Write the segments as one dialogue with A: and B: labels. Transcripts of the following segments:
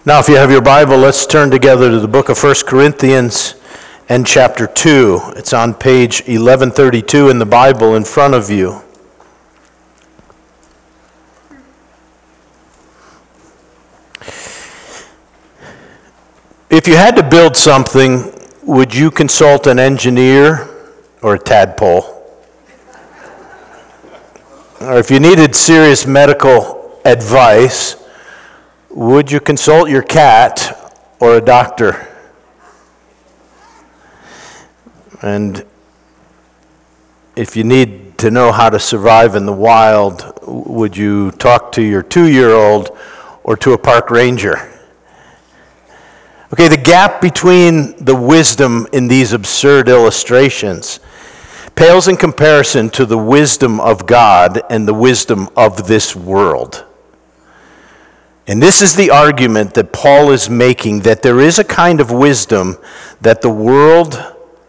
A: Now, if you have your Bible, let's turn together to the book of 1 Corinthians and chapter 2. It's on page 1132 in the Bible in front of you. If you had to build something, would you consult an engineer or a tadpole? Or if you needed serious medical advice, would you consult your cat or a doctor? And if you need to know how to survive in the wild, would you talk to your 2-year-old or to a park ranger? Okay, the gap between the wisdom in these absurd illustrations pales in comparison to the wisdom of God and the wisdom of this world. And this is the argument that Paul is making, that there is a kind of wisdom that the world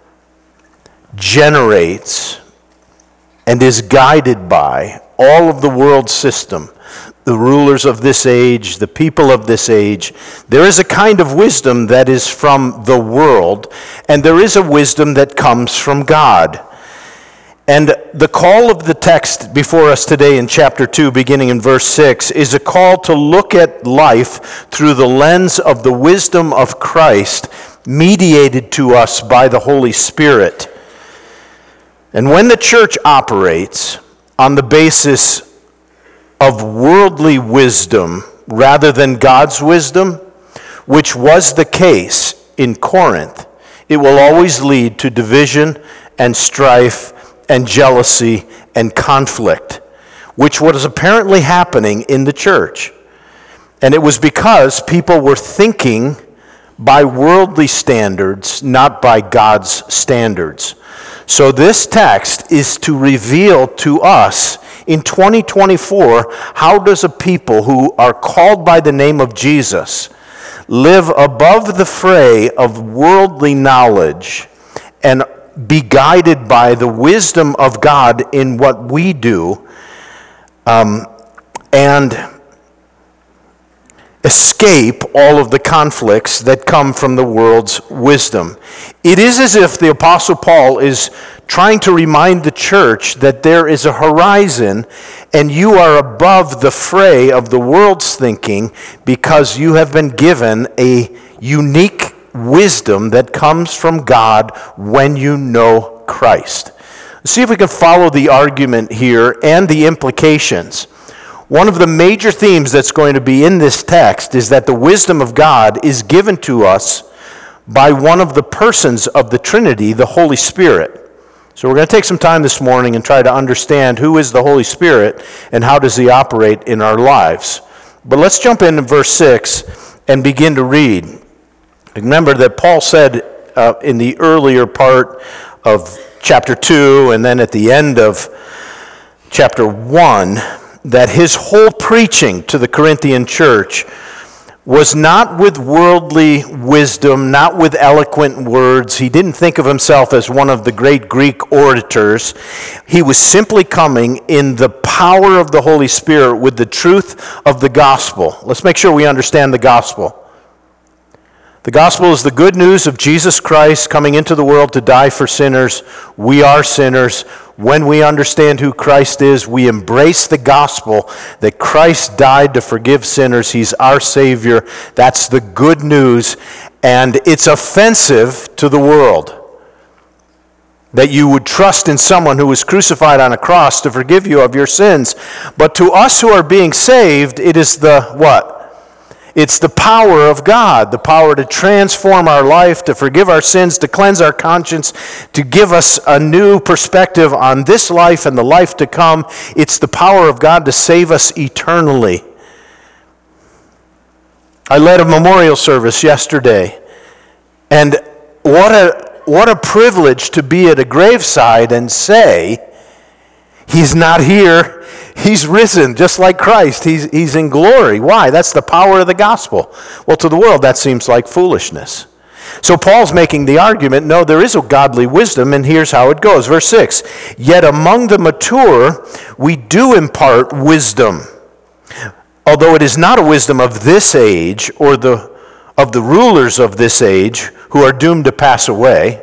A: generates and is guided by all of the world system, the rulers of this age, the people of this age. There is a kind of wisdom that is from the world, and there is a wisdom that comes from God. And the call of the text before us today in chapter 2, beginning in verse 6, is a call to look at life through the lens of the wisdom of Christ, mediated to us by the Holy Spirit. And when the church operates on the basis of worldly wisdom rather than God's wisdom, which was the case in Corinth, it will always lead to division and strife and jealousy and conflict, which was apparently happening in the church. And it was because people were thinking by worldly standards, not by God's standards. So this text is to reveal to us in 2024, how does a people who are called by the name of Jesus live above the fray of worldly knowledge and be guided by the wisdom of God in what we do, and escape all of the conflicts that come from the world's wisdom. It is as if the Apostle Paul is trying to remind the church that there is a horizon and you are above the fray of the world's thinking because you have been given a unique wisdom that comes from God when you know Christ. See if we can follow the argument here and the implications. One of the major themes that's going to be in this text is that the wisdom of God is given to us by one of the persons of the Trinity, the Holy Spirit. So we're going to take some time this morning and try to understand who is the Holy Spirit and how does he operate in our lives. But let's jump into verse 6 and begin to read. Remember that Paul said in the earlier part of chapter 2 and then at the end of chapter 1 that his whole preaching to the Corinthian church was not with worldly wisdom, not with eloquent words. He didn't think of himself as one of the great Greek orators. He was simply coming in the power of the Holy Spirit with the truth of the gospel. Let's make sure we understand the gospel. The gospel is the good news of Jesus Christ coming into the world to die for sinners. We are sinners. When we understand who Christ is, we embrace the gospel that Christ died to forgive sinners. He's our Savior. That's the good news. And it's offensive to the world that you would trust in someone who was crucified on a cross to forgive you of your sins. But to us who are being saved, it is the what? It's the power of God, the power to transform our life, to forgive our sins, to cleanse our conscience, to give us a new perspective on this life and the life to come. It's the power of God to save us eternally. I led a memorial service yesterday, and what a privilege to be at a graveside and say, he's not here. He's risen, just like Christ. He's in glory. Why? That's the power of the gospel. Well, to the world, that seems like foolishness. So Paul's making the argument, no, there is a godly wisdom, and here's how it goes. Verse 6, yet among the mature, we do impart wisdom. although it is not a wisdom of this age or of the rulers of this age who are doomed to pass away,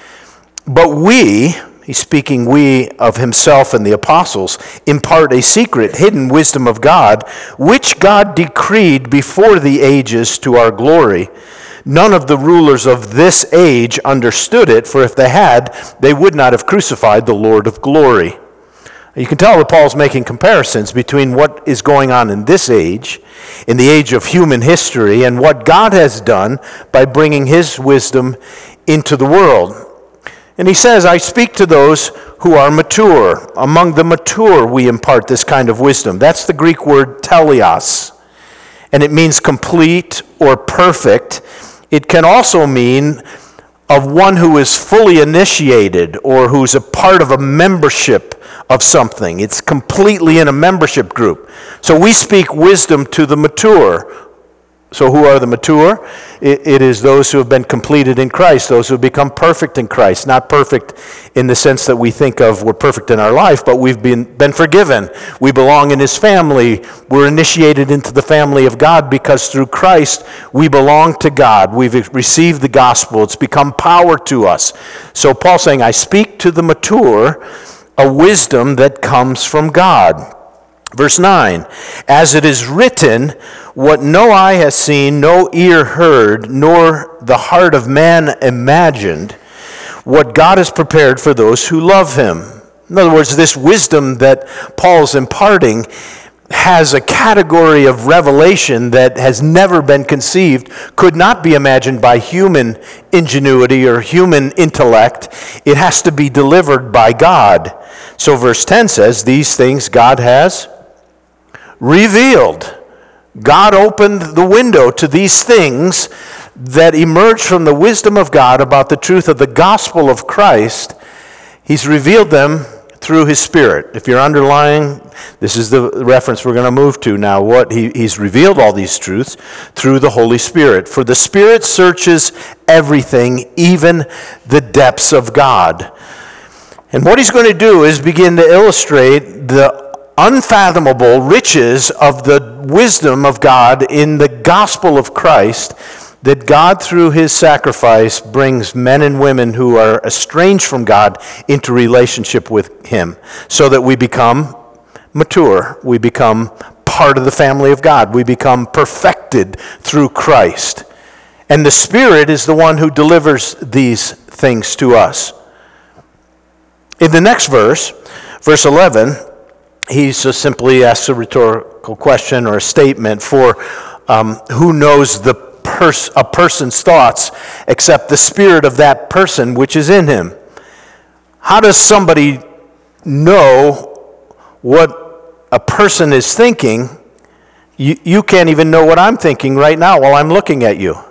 A: but we," he's speaking we of himself and the apostles, "impart a secret, hidden wisdom of God, which God decreed before the ages to our glory. None of the rulers of this age understood it, for if they had, they would not have crucified the Lord of glory." You can tell that Paul's making comparisons between what is going on in this age, in the age of human history, and what God has done by bringing his wisdom into the world. And he says, "I speak to those who are mature. Among the mature we impart this kind of wisdom." That's the Greek word teleos, and it means complete or perfect. It can also mean of one who is fully initiated or who's a part of a membership of something. It's completely in a membership group. So we speak wisdom to the mature. So who are the mature? It is those who have been completed in Christ, those who have become perfect in Christ. Not perfect in the sense that we think of we're perfect in our life, but we've been forgiven. We belong in his family. We're initiated into the family of God because through Christ we belong to God. We've received the gospel. It's become power to us. So Paul's saying, "I speak to the mature a wisdom that comes from God." Verse 9, "As it is written, what no eye has seen, no ear heard, nor the heart of man imagined, what God has prepared for those who love him." In other words, this wisdom that Paul's imparting has a category of revelation that has never been conceived, could not be imagined by human ingenuity or human intellect. It has to be delivered by God. So verse 10 says, "These things God has revealed." God opened the window to these things that emerge from the wisdom of God about the truth of the gospel of Christ. He's revealed them through his Spirit. If you're underlying, this is the reference we're going to move to now. What he's revealed all these truths through the Holy Spirit. For the Spirit searches everything, even the depths of God. And what he's going to do is begin to illustrate the unfathomable riches of the wisdom of God in the gospel of Christ, that God through his sacrifice brings men and women who are estranged from God into relationship with him, so that we become mature, we become part of the family of God, we become perfected through Christ. And the Spirit is the one who delivers these things to us. In the next verse, verse 11, he just simply asks a rhetorical question or a statement for who knows a person's thoughts except the spirit of that person which is in him. How does somebody know what a person is thinking? You can't even know what I'm thinking right now while I'm looking at you.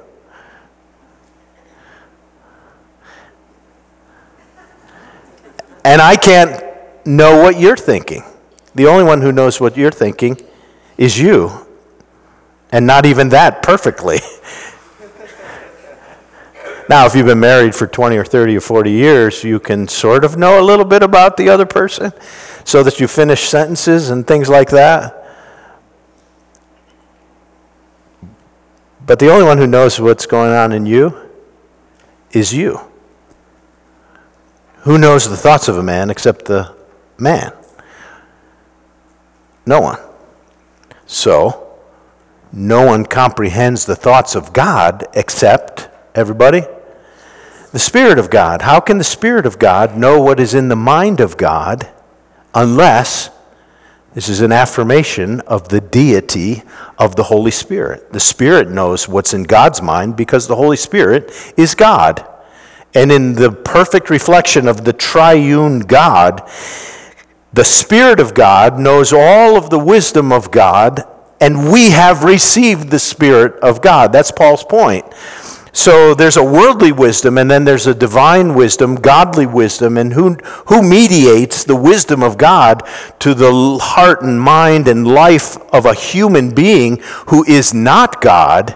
A: And I can't know what you're thinking. The only one who knows what you're thinking is you. And not even that perfectly. Now, if you've been married for 20 or 30 or 40 years, you can sort of know a little bit about the other person so that you finish sentences and things like that. But the only one who knows what's going on in you is you. Who knows the thoughts of a man except the man? No one. So, no one comprehends the thoughts of God except, everybody, the Spirit of God. How can the Spirit of God know what is in the mind of God unless this is an affirmation of the deity of the Holy Spirit? The Spirit knows what's in God's mind because the Holy Spirit is God. And in the perfect reflection of the triune God, the Spirit of God knows all of the wisdom of God, and we have received the Spirit of God. That's Paul's point. So there's a worldly wisdom, and then there's a divine wisdom, godly wisdom, and who mediates the wisdom of God to the heart and mind and life of a human being who is not God?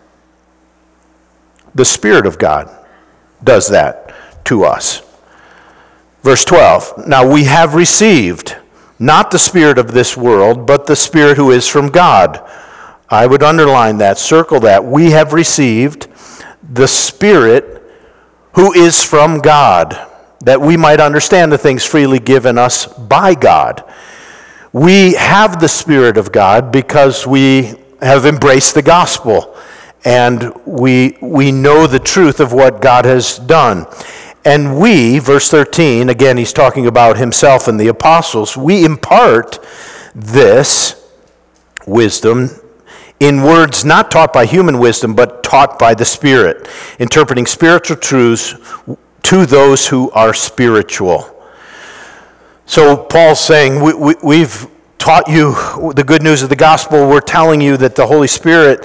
A: The Spirit of God does that to us. Verse 12, now we have received not the spirit of this world, but the Spirit who is from God. I would underline that, circle that. We have received the Spirit who is from God, that we might understand the things freely given us by God. We have the Spirit of God because we have embraced the gospel, and we know the truth of what God has done. And we, verse 13, again, he's talking about himself and the apostles, we impart this wisdom in words not taught by human wisdom, but taught by the Spirit, interpreting spiritual truths to those who are spiritual. So Paul's saying, we've taught you the good news of the gospel. We're telling you that the Holy Spirit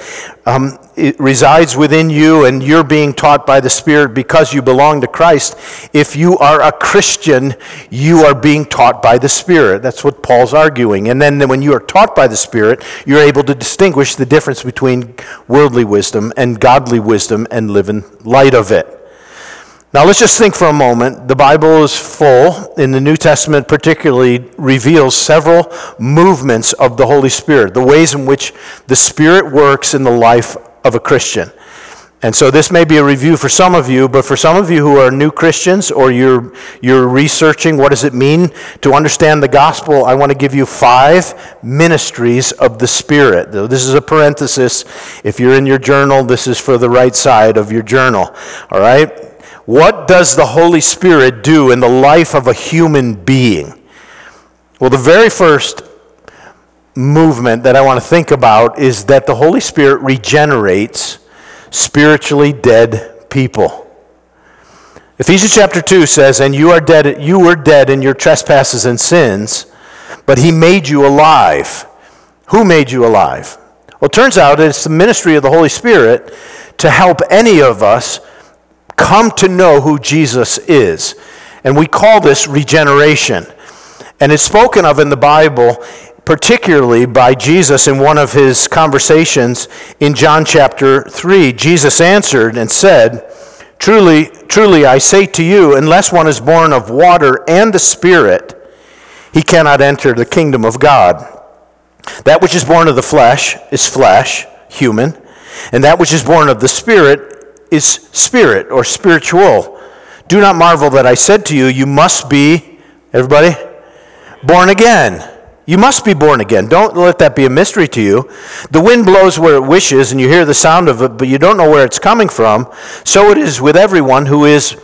A: it resides within you, and you're being taught by the Spirit because you belong to Christ. If you are a Christian, you are being taught by the Spirit. That's what Paul's arguing. And then when you are taught by the Spirit, you're able to distinguish the difference between worldly wisdom and godly wisdom and live in light of it. Now let's just think for a moment. The Bible is full, in the New Testament particularly, reveals several movements of the Holy Spirit, the ways in which the Spirit works in the life of a Christian. And so this may be a review for some of you, but for some of you who are new Christians or you're researching what does it mean to understand the gospel, I want to give you 5 ministries of the Spirit. This is a parenthesis. If you're in your journal, this is for the right side of your journal. All right? What does the Holy Spirit do in the life of a human being? Well, the very first movement that I want to think about is that the Holy Spirit regenerates spiritually dead people. Ephesians chapter 2 says, "And you were dead in your trespasses and sins, but he made you alive." Who made you alive? Well, it turns out it's the ministry of the Holy Spirit to help any of us come to know who Jesus is. And we call this regeneration. And it's spoken of in the Bible, particularly by Jesus in one of his conversations in John chapter 3. Jesus answered and said, "Truly, truly, I say to you, unless one is born of water and the Spirit, he cannot enter the kingdom of God. That which is born of the flesh is flesh, human, and that which is born of the Spirit is spirit or spiritual. Do not marvel that I said to you, you must be," everybody, "born again." You must be born again. Don't let that be a mystery to you. The wind blows where it wishes, and you hear the sound of it, but you don't know where it's coming from. So it is with everyone who is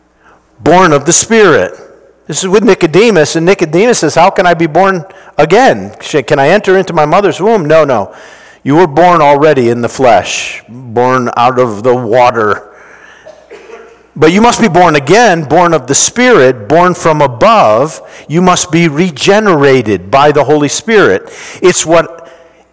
A: born of the Spirit. This is with Nicodemus, and Nicodemus says, "How can I be born again? Can I enter into my mother's womb?" No. You were born already in the flesh, born out of the water. But you must be born again, born of the Spirit, born from above. You must be regenerated by the Holy Spirit. It's what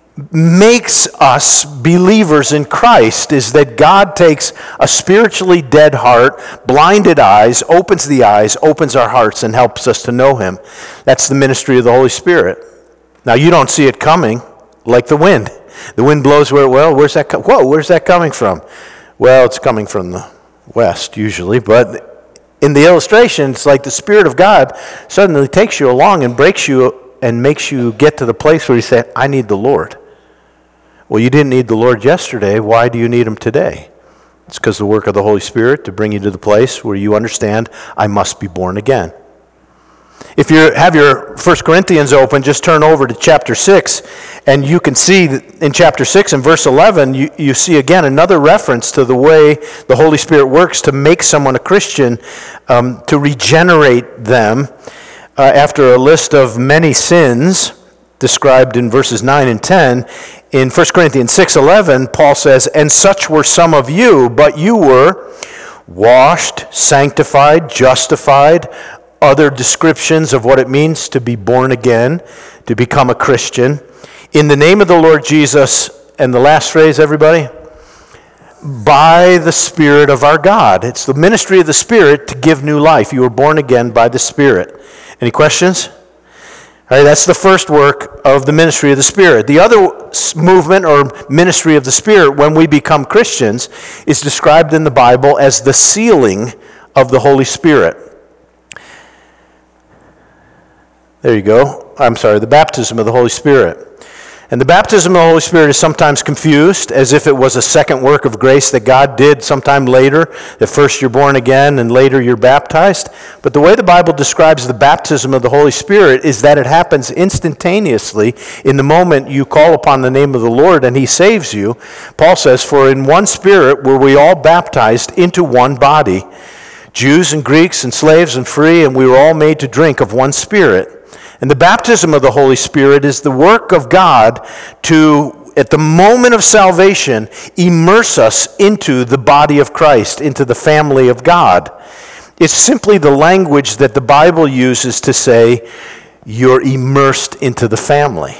A: makes us believers in Christ, is that God takes a spiritually dead heart, blinded eyes, opens our hearts, and helps us to know Him. That's the ministry of the Holy Spirit. Now, you don't see it coming like the wind. The wind blows where, where's that coming from? Well, it's coming from the west usually, but in the illustration, it's like the Spirit of God suddenly takes you along and breaks you and makes you get to the place where you say, "I need the Lord." Well, you didn't need the Lord yesterday. Why do you need Him today? It's because the work of the Holy Spirit to bring you to the place where you understand, I must be born again. If you have your 1 Corinthians open, just turn over to chapter 6, and you can see that in chapter 6 and verse 11, you see again another reference to the way the Holy Spirit works to make someone a Christian, to regenerate them after a list of many sins described in verses 9 and 10. In 1 Corinthians 6:11, Paul says, "And such were some of you, but you were washed, sanctified, justified," other descriptions of what it means to be born again, to become a Christian, "in the name of the Lord Jesus," and the last phrase, everybody, "by the Spirit of our God." It's the ministry of the Spirit to give new life. You were born again by the Spirit. Any questions? All right, that's the first work of the ministry of the Spirit. The other movement or ministry of the Spirit when we become Christians is described in the Bible as the sealing of the Holy Spirit. There you go. I'm sorry, the baptism of the Holy Spirit. And the baptism of the Holy Spirit is sometimes confused as if it was a second work of grace that God did sometime later, that first you're born again and later you're baptized. But the way the Bible describes the baptism of the Holy Spirit is that it happens instantaneously in the moment you call upon the name of the Lord and he saves you. Paul says, "For in one Spirit were we all baptized into one body, Jews and Greeks and slaves and free, and we were all made to drink of one Spirit." And the baptism of the Holy Spirit is the work of God to, at the moment of salvation, immerse us into the body of Christ, into the family of God. It's simply the language that the Bible uses to say, you're immersed into the family.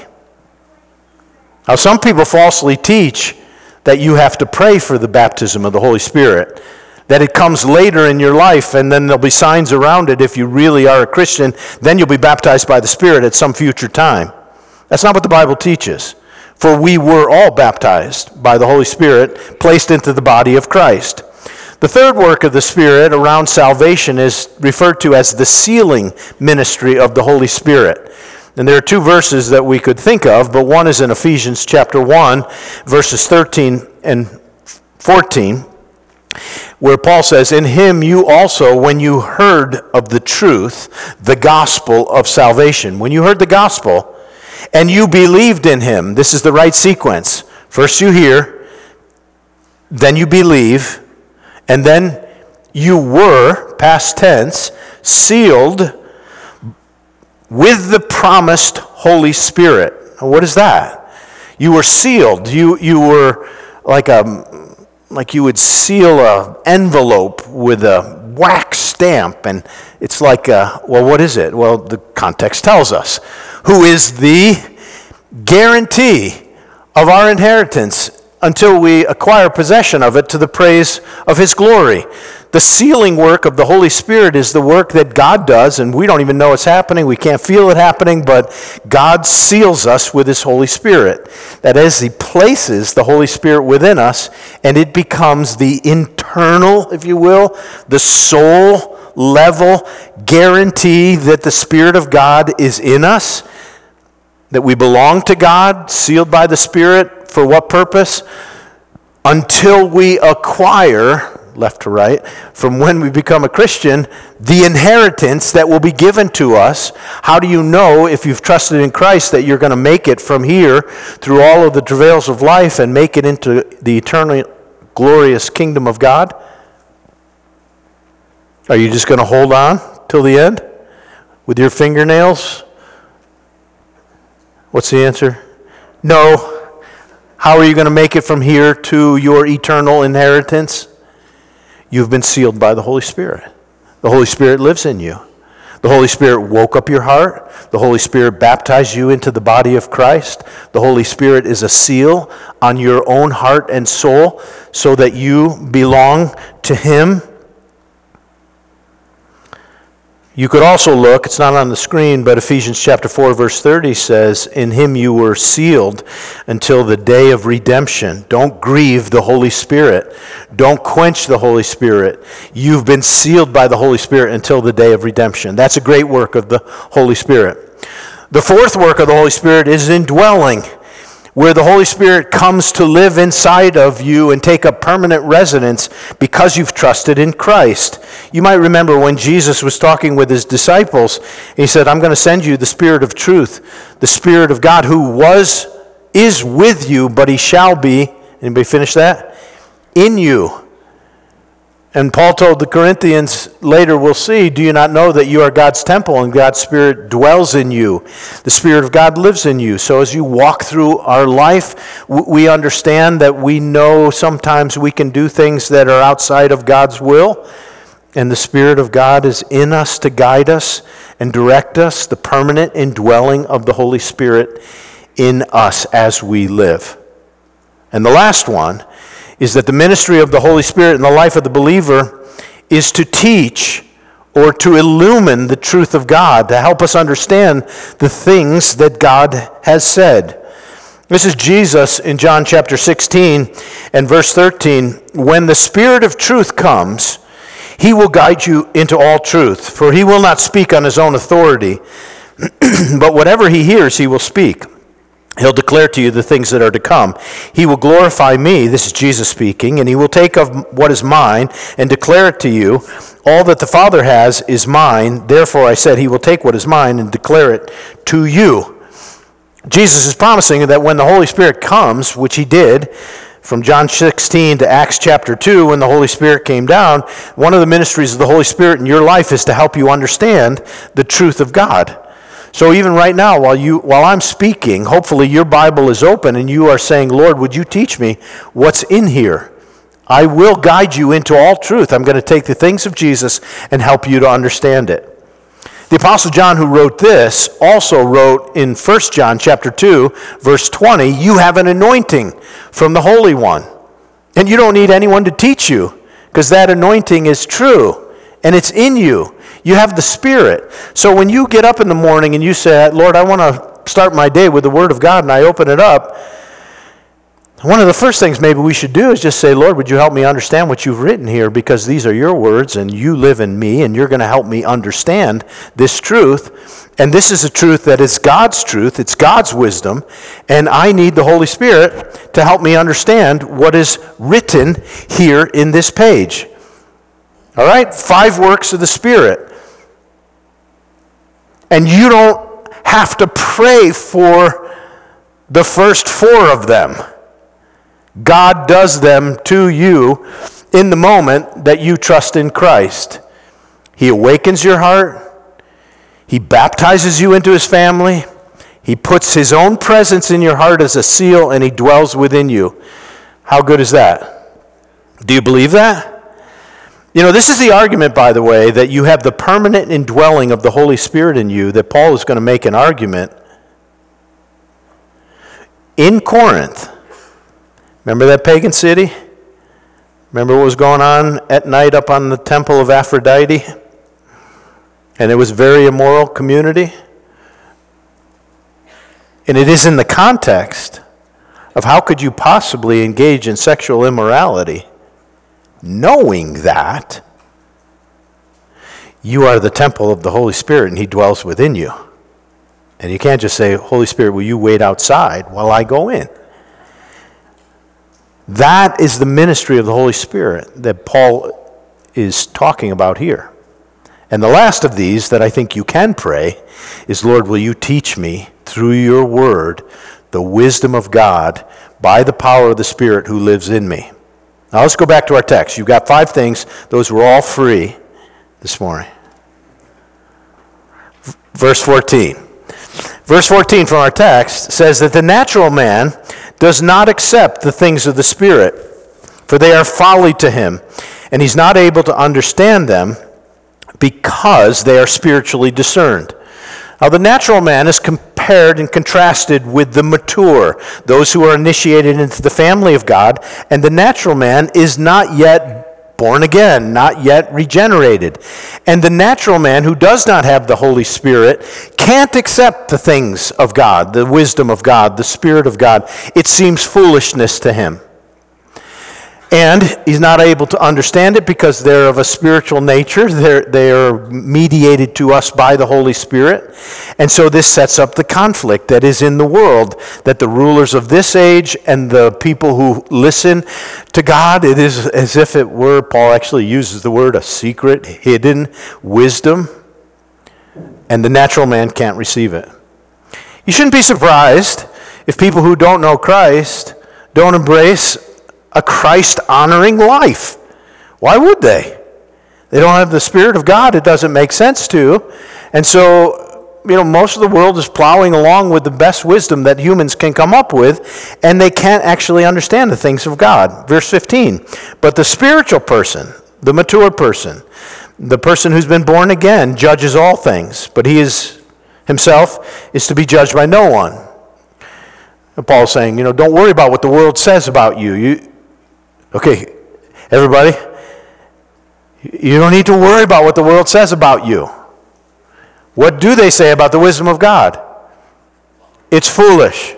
A: Now, some people falsely teach that you have to pray for the baptism of the Holy Spirit, that it comes later in your life, and then there'll be signs around it if you really are a Christian, then you'll be baptized by the Spirit at some future time. That's not what the Bible teaches. For we were all baptized by the Holy Spirit, placed into the body of Christ. The third work of the Spirit around salvation is referred to as the sealing ministry of the Holy Spirit. And there are two verses that we could think of, but one is in Ephesians chapter 1, verses 13 and 14, where Paul says, "In him you also, when you heard of the truth, the gospel of salvation." When you heard the gospel and you believed in him, this is the right sequence. First you hear, then you believe, and then you were, past tense, sealed with the promised Holy Spirit. What is that? You were sealed. You were like you would seal an envelope with a wax stamp, and it's like, what is it? Well, the context tells us. Who is the guarantee of our inheritance until we acquire possession of it to the praise of his glory. The sealing work of the Holy Spirit is the work that God does, and we don't even know it's happening. We can't feel it happening, but God seals us with his Holy Spirit. That is, he places the Holy Spirit within us, and it becomes the internal, if you will, the soul level guarantee that the Spirit of God is in us, that we belong to God, sealed by the Spirit. For what purpose? Until we acquire, left to right, from when we become a Christian, the inheritance that will be given to us. How do you know, if you've trusted in Christ, that you're going to make it from here through all of the travails of life and make it into the eternal glorious kingdom of God? Are you just going to hold on till the end with your fingernails? What's the answer? No. How are you going to make it from here to your eternal inheritance? You've been sealed by the Holy Spirit. The Holy Spirit lives in you. The Holy Spirit woke up your heart. The Holy Spirit baptized you into the body of Christ. The Holy Spirit is a seal on your own heart and soul so that you belong to him. You could also look, it's not on the screen, but Ephesians chapter 4, verse 30 says, "In him you were sealed until the day of redemption." Don't grieve the Holy Spirit. Don't quench the Holy Spirit. You've been sealed by the Holy Spirit until the day of redemption. That's a great work of the Holy Spirit. The fourth work of the Holy Spirit is indwelling, where the Holy Spirit comes to live inside of you and take up permanent residence because you've trusted in Christ. You might remember when Jesus was talking with his disciples, he said, "I'm going to send you the Spirit of truth, the Spirit of God who is with you, but he shall be," anybody finish that? "In you." And Paul told the Corinthians, later we'll see, "Do you not know that you are God's temple and God's Spirit dwells in you? The Spirit of God lives in you." So as you walk through our life, we understand that we know sometimes we can do things that are outside of God's will. And the Spirit of God is in us to guide us and direct us, the permanent indwelling of the Holy Spirit in us as we live. And the last one is that the ministry of the Holy Spirit in the life of the believer is to teach or to illumine the truth of God, to help us understand the things that God has said. This is Jesus in John chapter 16 and verse 13. "When the Spirit of truth comes, he will guide you into all truth, for he will not speak on his own authority, But whatever he hears, he will speak. He'll declare to you the things that are to come. He will glorify me," this is Jesus speaking, "and he will take of what is mine and declare it to you. All that the Father has is mine. Therefore I said he will take what is mine and declare it to you." Jesus is promising that when the Holy Spirit comes, which he did, from John 16 to Acts chapter 2, when the Holy Spirit came down, one of the ministries of the Holy Spirit in your life is to help you understand the truth of God. So even right now, while I'm speaking, hopefully your Bible is open and you are saying, "Lord, would you teach me what's in here? I will guide you into all truth. I'm going to take the things of Jesus and help you to understand it." The Apostle John, who wrote this, also wrote in 1 John chapter 2, verse 20, "You have an anointing from the Holy One, and you don't need anyone to teach you, because that anointing is true, and it's in you. You have the Spirit." So when you get up in the morning and you say, "Lord, I want to start my day with the Word of God," and I open it up, one of the first things maybe we should do is just say, "Lord, would you help me understand what you've written here, because these are your words and you live in me and you're going to help me understand this truth. And this is a truth that is God's truth, it's God's wisdom, and I need the Holy Spirit to help me understand what is written here in this page." All right? 5 works of the Spirit. And you don't have to pray for the first 4 of them. God does them to you in the moment that you trust in Christ. He awakens your heart. He baptizes you into his family. He puts his own presence in your heart as a seal, and he dwells within you. How good is that? Do you believe that? You know, this is the argument, by the way, that you have the permanent indwelling of the Holy Spirit in you, that Paul is going to make an argument in Corinth. Remember that pagan city? Remember what was going on at night up on the temple of Aphrodite? And it was a very immoral community. And it is in the context of how could you possibly engage in sexual immorality, knowing that you are the temple of the Holy Spirit and he dwells within you. And you can't just say, "Holy Spirit, will you wait outside while I go in?" That is the ministry of the Holy Spirit that Paul is talking about here. And the last of these that I think you can pray is, "Lord, will you teach me through your word the wisdom of God by the power of the Spirit who lives in me." Now let's go back to our text. You've got 5 things. Those were all free this morning. Verse 14. Verse 14 from our text says that the natural man does not accept the things of the Spirit, for they are folly to him, and he's not able to understand them because they are spiritually discerned. Now, the natural man is compared and contrasted with the mature, those who are initiated into the family of God, and the natural man is not yet born again, not yet regenerated. And the natural man who does not have the Holy Spirit can't accept the things of God, the wisdom of God, the Spirit of God. It seems foolishness to him. And he's not able to understand it because they're of a spiritual nature. They are mediated to us by the Holy Spirit. And so this sets up the conflict that is in the world, that the rulers of this age and the people who listen to God, it is as if it were, Paul actually uses the word, a secret, hidden wisdom. And the natural man can't receive it. You shouldn't be surprised if people who don't know Christ don't embrace a Christ-honoring life. Why would they? They don't have the Spirit of God. It doesn't make sense to. And so, most of the world is plowing along with the best wisdom that humans can come up with, and they can't actually understand the things of God. Verse 15, but the spiritual person, the mature person, the person who's been born again, judges all things, but he himself is to be judged by no one. And Paul's saying, don't worry about what the world says about you. Okay, everybody, you don't need to worry about what the world says about you. What do they say about the wisdom of God? It's foolish.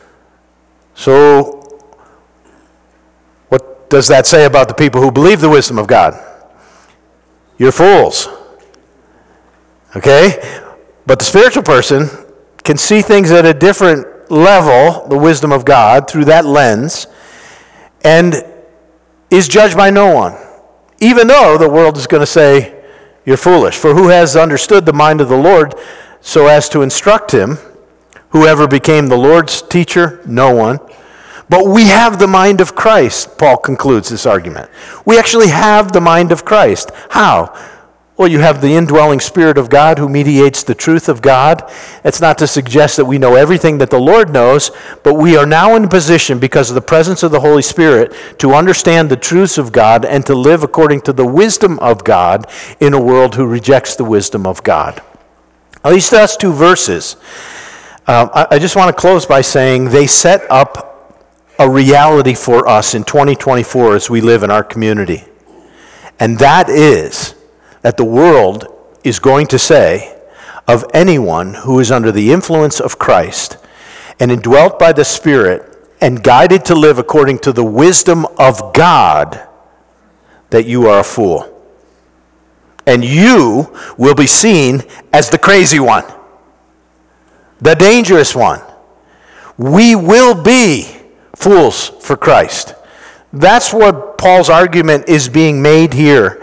A: So, what does that say about the people who believe the wisdom of God? You're fools. Okay? But the spiritual person can see things at a different level, the wisdom of God, through that lens, and is judged by no one. Even though the world is going to say, you're foolish. For who has understood the mind of the Lord so as to instruct him? Whoever became the Lord's teacher? No one. But we have the mind of Christ, Paul concludes this argument. We actually have the mind of Christ. How? Well, you have the indwelling Spirit of God who mediates the truth of God. It's not to suggest that we know everything that the Lord knows, but we are now in a position, because of the presence of the Holy Spirit, to understand the truths of God and to live according to the wisdom of God in a world who rejects the wisdom of God. At least that's two verses. I just want to close by saying they set up a reality for us in 2024 as we live in our community. And that is that the world is going to say of anyone who is under the influence of Christ and indwelt by the Spirit and guided to live according to the wisdom of God, that you are a fool. And you will be seen as the crazy one, the dangerous one. We will be fools for Christ. That's what Paul's argument is being made here.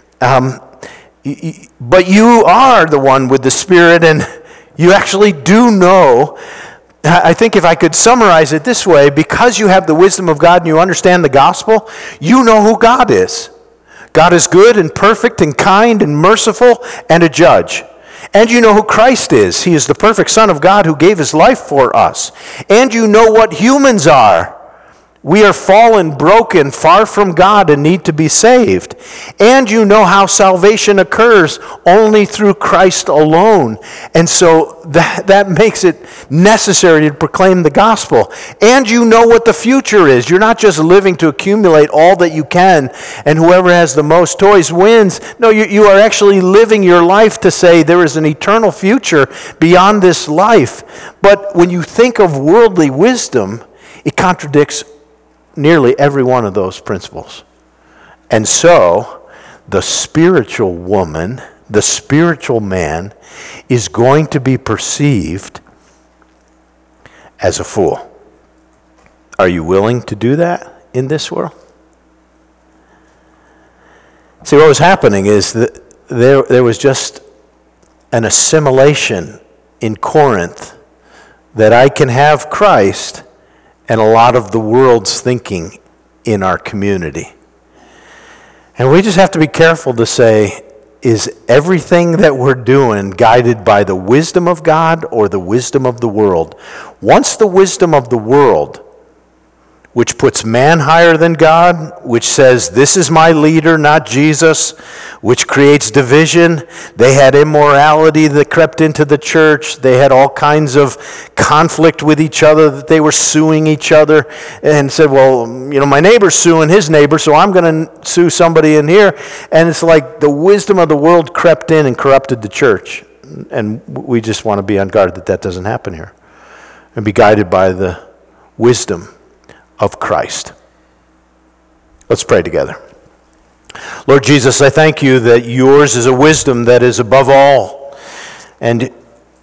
A: But you are the one with the Spirit, and you actually do know. I think if I could summarize it this way, because you have the wisdom of God and you understand the gospel, you know who God is. God is good and perfect and kind and merciful and a judge. And you know who Christ is. He is the perfect Son of God who gave his life for us. And you know what humans are. We are fallen, broken, far from God, and need to be saved. And you know how salvation occurs only through Christ alone. And so that makes it necessary to proclaim the gospel. And you know what the future is. You're not just living to accumulate all that you can, and whoever has the most toys wins. No, you are actually living your life to say there is an eternal future beyond this life. But when you think of worldly wisdom, it contradicts nearly every one of those principles. And so, the spiritual woman, the spiritual man, is going to be perceived as a fool. Are you willing to do that in this world? See, what was happening is that there was just an assimilation in Corinth that I can have Christ and a lot of the world's thinking in our community. And we just have to be careful to say, is everything that we're doing guided by the wisdom of God or the wisdom of the world? Once the wisdom of the world, which puts man higher than God, which says, this is my leader, not Jesus, which creates division. They had immorality that crept into the church. They had all kinds of conflict with each other, that they were suing each other and said, well, my neighbor's suing his neighbor, so I'm going to sue somebody in here. And it's like the wisdom of the world crept in and corrupted the church. And we just want to be on guard that doesn't happen here and be guided by the wisdom of Christ. Let's pray together. Lord Jesus, I thank you that yours is a wisdom that is above all. And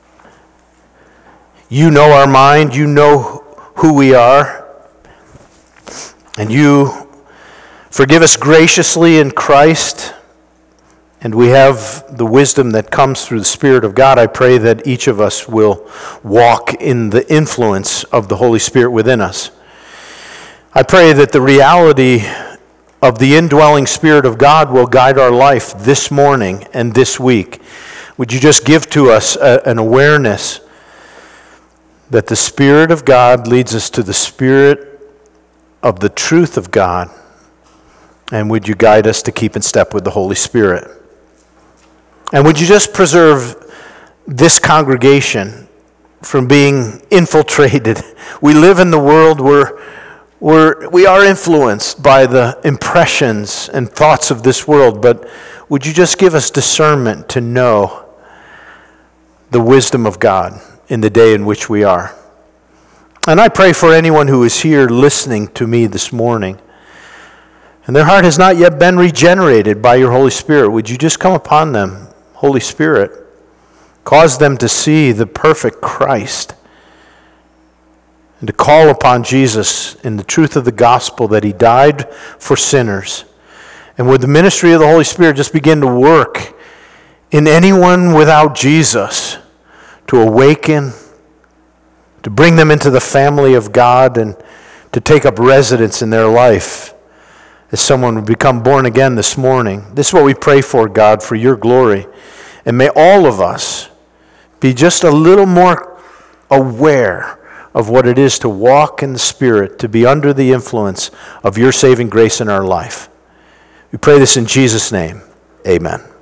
A: you know our mind, you know who we are. And you forgive us graciously in Christ. And we have the wisdom that comes through the Spirit of God. I pray that each of us will walk in the influence of the Holy Spirit within us. I pray that the reality of the indwelling Spirit of God will guide our life this morning and this week. Would you just give to us an awareness that the Spirit of God leads us to the Spirit of the truth of God, and would you guide us to keep in step with the Holy Spirit? And would you just preserve this congregation from being infiltrated? We live in the world where we are influenced by the impressions and thoughts of this world, but would you just give us discernment to know the wisdom of God in the day in which we are? And I pray for anyone who is here listening to me this morning, and their heart has not yet been regenerated by your Holy Spirit. Would you just come upon them, Holy Spirit? Cause them to see the perfect Christ and to call upon Jesus in the truth of the gospel that he died for sinners. And would the ministry of the Holy Spirit just begin to work in anyone without Jesus to awaken, to bring them into the family of God and to take up residence in their life as someone would become born again this morning. This is what we pray for, God, for your glory. And may all of us be just a little more aware of what it is to walk in the Spirit, to be under the influence of your saving grace in our life. We pray this in Jesus' name. Amen.